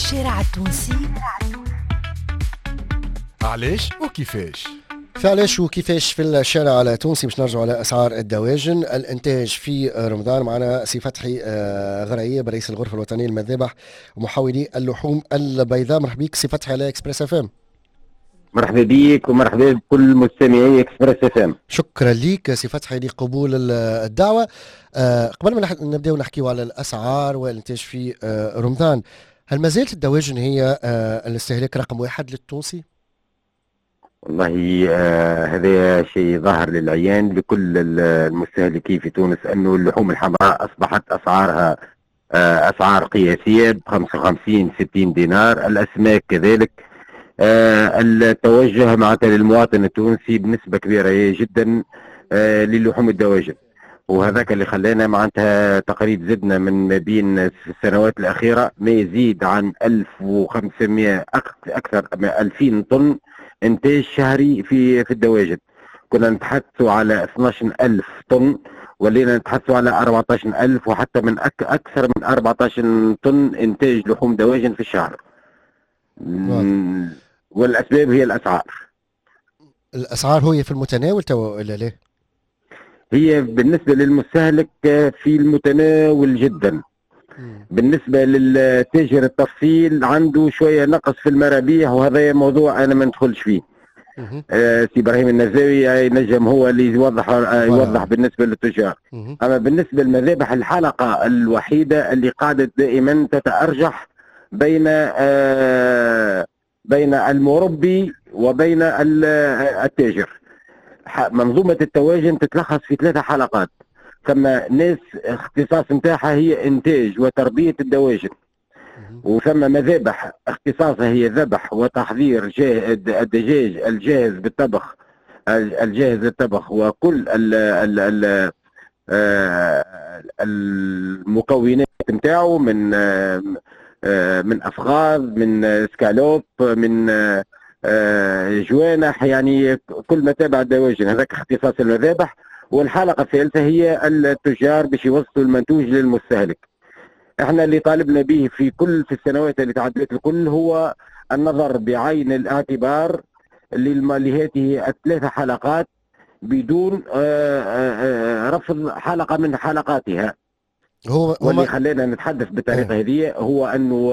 الشارع التونسي علاش وكيفاش؟ فعلاش وكيفاش في الشارع التونسي باش نرجعوا على اسعار الدواجن الانتاج في رمضان. معنا سي فتحي غريب رئيس الغرفه الوطنيه للمذابح ومحولي اللحوم البيضاء. مرحبا بك سي فتحي على اكسبريس اف ام. مرحبا بك ومرحبا بكل مستمعي اكسبريس اف ام. شكرا لك سي فتحي لقبول الدعوه. قبل ما نبداو نحكيو على الاسعار والانتاج في رمضان، هل ما زالت الدواجن هي الاستهلاك رقم واحد للتونسي؟ والله هذا شيء ظاهر للعيان لكل المستهلكين في تونس، انه اللحوم الحمراء اصبحت اسعارها اسعار قياسيه ب 55 60 دينار، الاسماك كذلك. التوجه معناتها للمواطن التونسي بنسبه كبيره جدا للحوم الدواجن، وهذاك اللي خلانا معناتها تقريبا زدنا من ما بين السنوات الاخيره ما يزيد عن 1500 اكثر من 2000 طن انتاج شهري في الدواجن. كنا نتحدثوا على 12000 طن، ولينا نتحدثوا على 14000 وحتى من اكثر من 14 طن انتاج لحوم دواجن في الشهر. والاسباب هي الاسعار. الاسعار هي في المتناول ولا ليه؟ هي بالنسبه للمستهلك في المتناول جدا. بالنسبه للتاجر التفصيل عنده شويه نقص في المرابيح، وهذا موضوع انا ما ندخلش فيه. سي ابراهيم النزاوي ينجم هو اللي يوضح بالنسبه للتجار. اما بالنسبه للمذابح الحلقه الوحيده اللي قاعده دائما تتارجح بين المربي وبين التاجر. منظومه التواجن تتلخص في 3 حلقات. ثم ناس اختصاص نتاعها هي انتاج وتربيه الدواجن، وثم مذابح اختصاصها هي ذبح وتحضير الدجاج الجاهز بالطبخ، الجاهز للطبخ، وكل المكونات نتاعو من افغاز، من سكالوب، من جوانح، يعني كل ما تابع الدواجن. هذاك اختصاص المذابح. والحلقه الثالثه هي التجار باش يوصلوا المنتوج للمستهلك. احنا اللي طالبنا به في السنوات اللي تعدت الكل هو النظر بعين الاعتبار لهذه ال3 حلقات بدون رفض حلقه من حلقاتها. واللي خلينا نتحدث بالطريقه هذه هو انه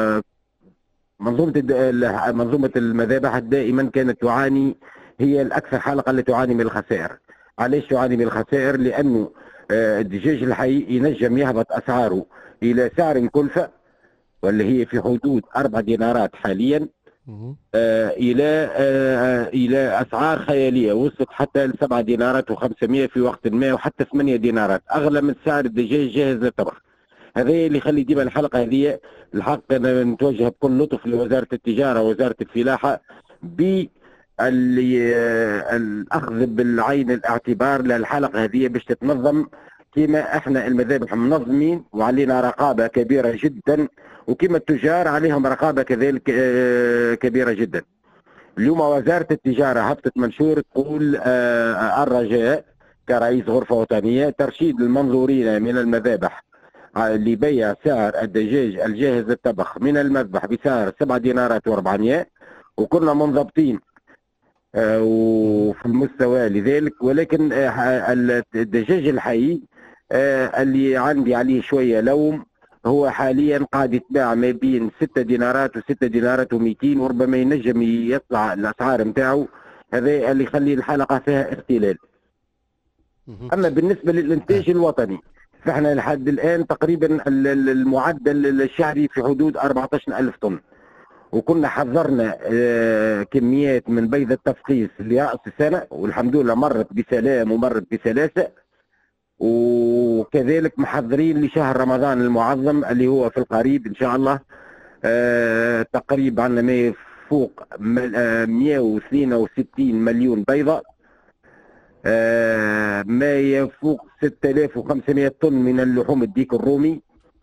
منظومه المذابح دائما كانت تعاني، هي الاكثر حلقه اللي تعاني من الخسائر. علاش تعاني من الخسائر؟ لانه الدجاج الحي ينجم يهبط اسعاره الى سعر كلفه واللي هي في حدود 4 دينارات حاليا، الى اسعار خياليه وصلت حتى ل 7 دينارات و500 في وقت ما، وحتى 8 دينارات اغلى من سعر الدجاج جاهز للطبخ. هذا اللي يخلي ديما الحلقه هذه الحق نتوجه بكل لطف لوزاره التجاره ووزاره الفلاحه الاخذ بالعين الاعتبار للحلقه هذه باش تتنظم كما احنا المذابح منظمين وعلينا رقابه كبيره جدا، وكما التجار عليهم رقابه كذلك كبيره جدا. اليوم وزاره التجاره هبطت منشور تقول الرجاء كرئيس غرفه وطنيه ترشيد المنظورين من المذابح لبيع سعر الدجاج الجاهز للطبخ من المذبح بسعر 7 دينارات و400، وكنا منضبطين وفي المستوى لذلك. ولكن الدجاج الحي اللي عندي عليه شويه لوم هو حاليا قاعد يتباع ما بين 6 دينارات و6 دينارات و200، وربما ينجم يطلع الاسعار نتاعو. هذا اللي يخلي الحلقه فيها اختلال. اما بالنسبه للانتاج الوطني فاحنا لحد الان تقريبا المعدل الشهري في حدود 14000 طن، وكنا حضرنا كميات من بيض التفقيس لرأس السنة، والحمد لله مرت بسلام ومرت بسلاسة. وكذلك محضرين لشهر رمضان المعظم اللي هو في القريب إن شاء الله. تقريبا عندنا ما يفوق 162 مليون بيضة، ما يفوق 6500 طن من اللحوم الديك الرومي،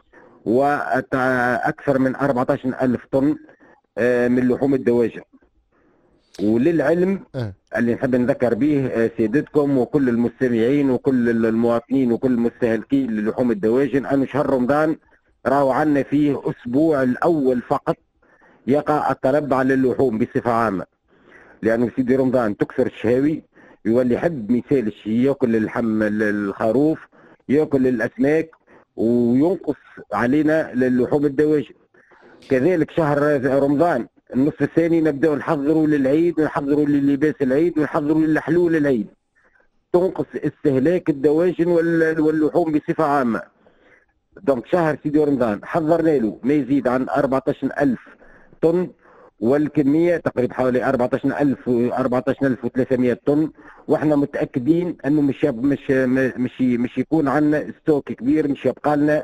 وأكثر من 14000 طن من لحوم الدواجن. وللعلم اللي نحب نذكر به سيدتكم وكل المستمعين وكل المواطنين وكل المستهلكين للحوم الدواجن أن شهر رمضان راهو عندنا فيه أسبوع الأول فقط يقع الطلب على اللحوم بصفة عامة، لأنه سيدي رمضان تكثر الشهاوي، يولي يحب مثال ياكل اللحم الخروف، ياكل الأسماك، وينقص علينا للحوم الدواجن. كذلك شهر رمضان النصف الثاني نبدأ نحضروا للعيد، ونحضروا للباس العيد، ونحضروا للحلول العيد، تنقص استهلاك الدواجن واللحوم بصفة عامة. دونك شهر سيدي رمضان حضرنا له ما يزيد عن 14,000 طن، والكمية تقريبا حوالي 14,300 طن، واحنا متأكدين انه مش يكون عندنا ستوك كبير، مش يبقى لنا،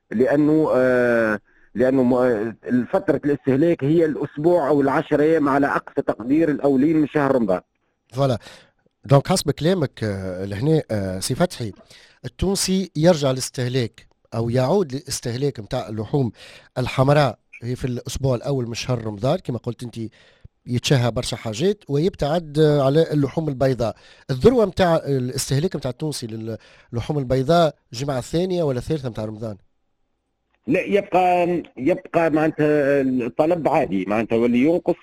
لانه فترة الاستهلاك هي الاسبوع او ال10 ايام على اقصى تقدير الاولين من شهر رمضان. فوالا. دونك حسب كلامك لهنا سي فتحي، التونسي يرجع للاستهلاك او يعود للاستهلاك نتاع اللحوم الحمراء هي في الاسبوع الاول من شهر رمضان كما قلت انت، يتشهى برشا حاجات ويبتعد على اللحوم البيضاء. الذروه نتاع الاستهلاك نتاع التونسي للحوم البيضاء الجمعه الثانيه ولا الثالثه نتاع رمضان؟ لا، يبقى معناتها الطلب عادي، معناتها واللي ينقص،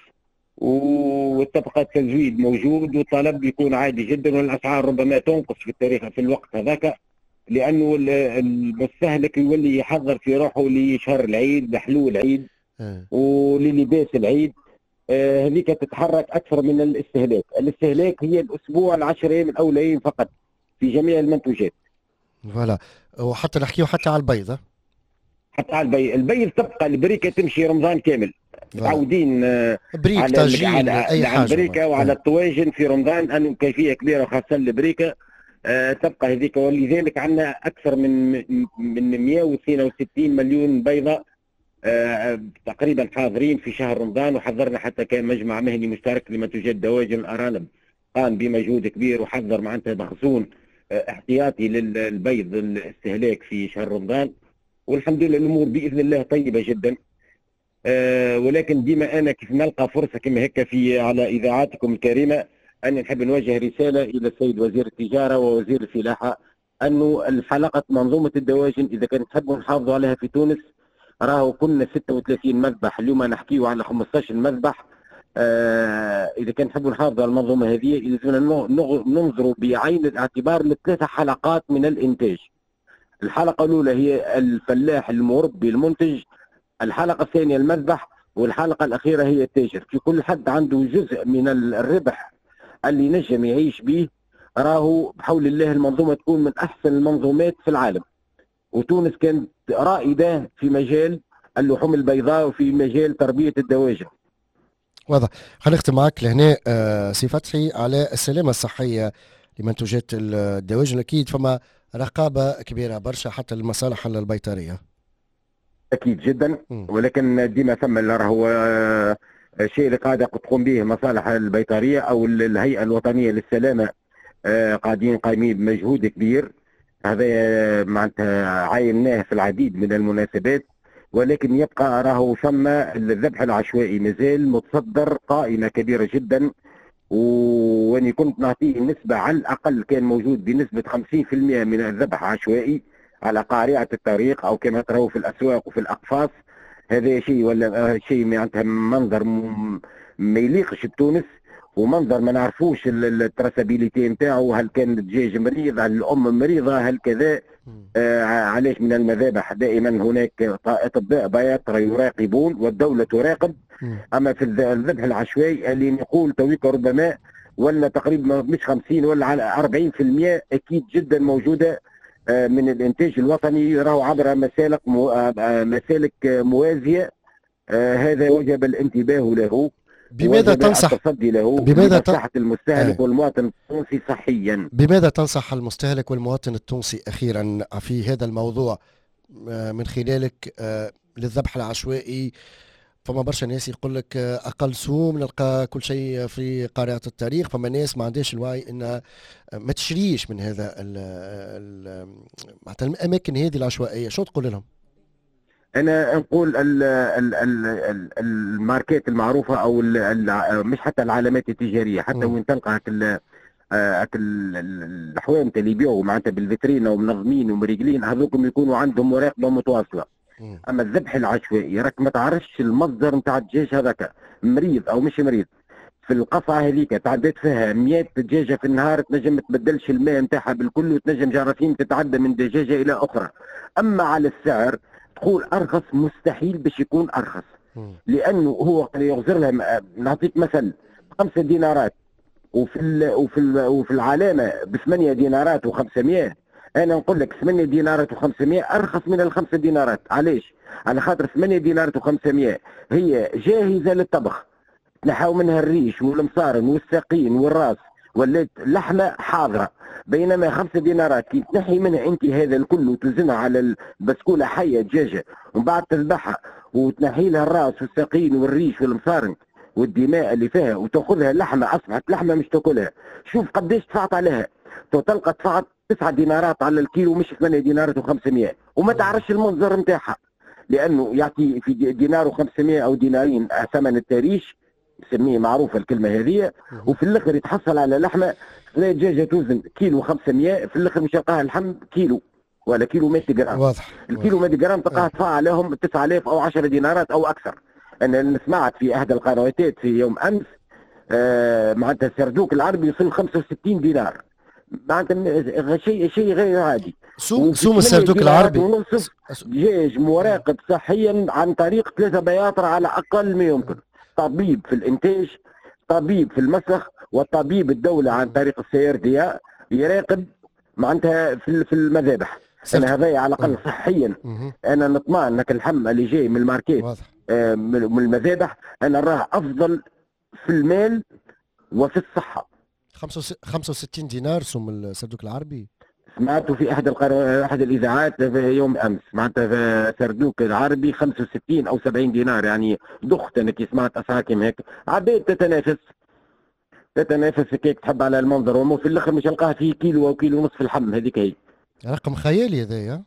وتبقى التزويد موجود، والطلب يكون عادي جدا، والاسعار ربما تنقص في التاريخ في الوقت هذاك، لانه المستهلك يولي يحضر في روحه لشهر العيد، لحلول العيد وللباس العيد. هذيك تتحرك اكثر من الاستهلاك هي الاسبوع ال10 ايام الاولين فقط في جميع المنتوجات. فوالا. وحتى نحكيو حتى على البيض، حتى على البيض تبقى البريكه تمشي رمضان كامل، متعودين بريك على طاجين اي حاجه البريكه وعلى الطواجن في رمضان، انه كيفيه كبيره خاصه البريكه تبقى هذيك. ولذلك عندنا اكثر من 162 مليون بيضه تقريبا حاضرين في شهر رمضان. وحضرنا حتى كان مجمع مهني مشترك لمنتوجات دواجن الارانب قام بمجهود كبير وحضر معناتها مخزون احتياطي للبيض الاستهلاك في شهر رمضان، والحمد لله الامور باذن الله طيبه جدا. ولكن ديما انا كيف نلقى فرصه كما هيك في على اذاعاتكم الكريمه، اني نحب نوجه رساله الى السيد وزير التجاره ووزير الفلاحه، انه الحلقه منظومه الدواجن اذا كانت تحبوا نحافظوا عليها في تونس، راهو كنا 36 مذبح، اليوم نحكيو على 15 مذبح. اذا كان نحبوا نحافظوا على المنظومه هذه لازمنا ننظروا بعين الاعتبار لثلاث حلقات من الانتاج. الحلقه الاولى هي الفلاح المربي المنتج، الحلقه الثانيه المذبح، والحلقه الاخيره هي التاجر. في كل حد عنده جزء من الربح اللي نجم يعيش به، راهو بحول الله المنظومه تكون من احسن المنظومات في العالم. وتونس كانت رائده في مجال اللحوم البيضاء وفي مجال تربيه الدواجن. واضح. خلينا نختم معك لهنا سي فتحي على السلامه الصحيه لمنتوجات الدواجن. اكيد فما رقابه كبيره برشا حتى المصالح البيطريه. اكيد جدا، ولكن ديما ثم راهو الشيء اللي قاعده تقوم به المصالح البيطريه او الهيئه الوطنيه للسلامه قايمين بمجهود كبير. هذا معناتها عايناه في العديد من المناسبات، ولكن يبقى راهو ثم الذبح العشوائي مازال متصدر قائمه كبيره جدا. واني كنت نعطيه نسبه على الاقل كان موجود بنسبه 50% من الذبح عشوائي على قارعه الطريق او كما تروا في الاسواق وفي الاقفاص. هذا شيء ولا شيء معناتها منظر ما يليقش بتونس، ومنظر ما نعرفوش التراسابيليتي نتاعو، هل كان الدجاج مريض، هل الام مريضه، هل كذا. علاش من المذابح دائما هناك اطباء بياطرة يراقبون والدوله تراقب. اما في الذبح العشوائي اللي نقول تويك ربما ولا تقريبا مش 50 ولا على 40% اكيد جدا موجوده من الانتاج الوطني، راهو عبر مسالك موازيه. هذا وجب الانتباه له. بماذا تنصح التصدي له لمصلحة المستهلك والمواطن التونسي صحيا؟ بماذا تنصح المستهلك والمواطن التونسي أخيرا في هذا الموضوع من خلالك للذبح العشوائي؟ فما برشا ناس يقول لك أقل سوم نلقى كل شيء في قارعة الطريق، فما ناس ما عندهاش الوعي أنها ما تشريش من هذا الأماكن هذه العشوائية. شو تقول لهم؟ انا نقول الماركات المعروفه او مش حتى العلامات التجاريه، حتى وين تلقى الحوامت اللي يبيعوا معناتها بالفيترينا ومنظمين ومريقلين، هذوكم يكونوا عندهم مراقبه متواصله. اما الذبح العشوائي راك ما تعرفش المصدر نتاع الدجاج هذاك مريض او مش مريض. في القصعه هذيك تعديت فيها 100 دجاجه في النهار، تنجم ما تبدلش الماء نتاعها بالكل، وتنجم جراثيم تتعدى من دجاجه الى اخرى. اما على السعر تقول ارخص، مستحيل باش يكون ارخص، لانه هو يغزر لها. نعطيك مثل، 5 دينارات وفي العلامه ب 8 دينارات و500. انا نقول لك 8 دينارات و500 ارخص من ال5 دينارات. علاش؟ على خاطر 8 دينارات و500 هي جاهزه للطبخ، تنحاو منها الريش والمصارن والساقين والراس، ولات لحمه حاضره. بينما 5 دينارات كي تنحي منها انت هذا الكل وتوزنها على البسكوله حيه دجاجه، ومن بعد تذبحها وتنحي لها الراس والساقين والريش والمصارن والدماء اللي فيها، وتاخذها لحمه اصبحت لحمه مش تاكلها. شوف قديش دفعت عليها، تلقى دفعت 9 دينارات على الكيلو مش 8 دينارات و500، وما تعرفش المنظر نتاعها، لانه يعطي في دينار و500 او دينارين ثمن التاريش، نسميه معروفه الكلمه هذه، وفي الاخر يتحصل على لحمه تلاقي دجاجه توزن كيلو 500، في الاخر مش يلقاها اللحم كيلو ولا كيلو 100 جرام. واضح. الكيلو 100 جرام تلقاها تدفع عليهم 9000 او 10 دينارات او اكثر. انا سمعت في احدى القنوات في يوم امس معناتها سردوك العربي يوصل 65 دينار، معناتها شيء غير عادي. سوم السردوك العربي ونصف دجاج مراقب صحيا عن طريق 3 بياطر على اقل ما يمكن. طبيب في الانتاج، طبيب في المسخ، وطبيب الدوله عن طريق السيردية يراقب معناتها في المذابح. انا هذا على الاقل صحيا انا نطمع انك اللحم اللي جاي من الماركات من المذابح انا راه افضل في المال وفي الصحه. 65 دينار سوم السردوك العربي. سمعته في احد الاذاعات في يوم امس، معناتها في سردوك العربي 65 او 70 دينار، يعني دخت انا كي سمعت اسعار كيما هيك. عباد تتنافس هيك تحب على المنظر، وما في الاخر مش يلقاها فيه كيلو او كيلو ونصف اللحم. هذيك هي رقم خيالي هذايا.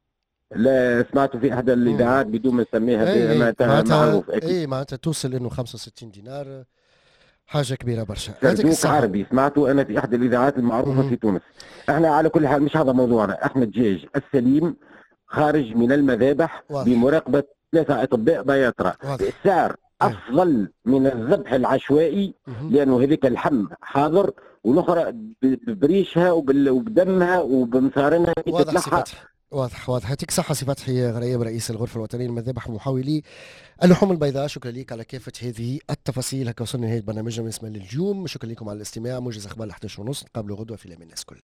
لا سمعته في احدى الاذاعات بدون ما نسميها معروف. اي معناتها توصل انه 65 دينار حاجه كبيره برشا. سردوك عربي سمعته انا في احدى الاذاعات المعروفه في تونس. احنا على كل حال مش هذا موضوعنا، احنا الدجاج السليم خارج من المذابح بمراقبه 3 اطباء بياطره. السعر افضل من الذبح العشوائي لانه هذيك اللحم حاضر، والاخرى بريشها وبدمها وبمصارنها تتلحى. واضح. يعطيك الصحة سي فتحي غريب، رئيس الغرفة الوطنية للمذابح ومحاولي اللحوم البيضاء. شكرا لك على كافة هذه التفاصيل. هكا وصلنا لنهاية برنامجنا بالنسبة لليوم. شكرا لكم على الاستماع. موجز أخبار 11:30 نقابلوا غدوة في الأمان الناس كل.